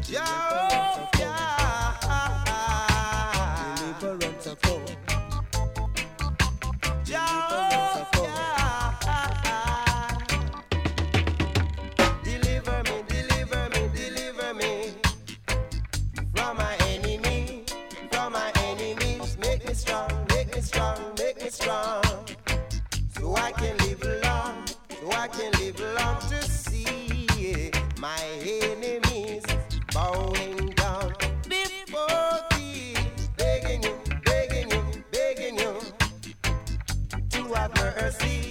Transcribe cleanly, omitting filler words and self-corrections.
Deliverance of God. Deliver me, deliver me, deliver me from my enemy, from my enemies. Make me strong, make me strong, make me strong, so I can live long, so I can live long to see my enemies bowing down before thee, begging you, begging you, begging you to have mercy.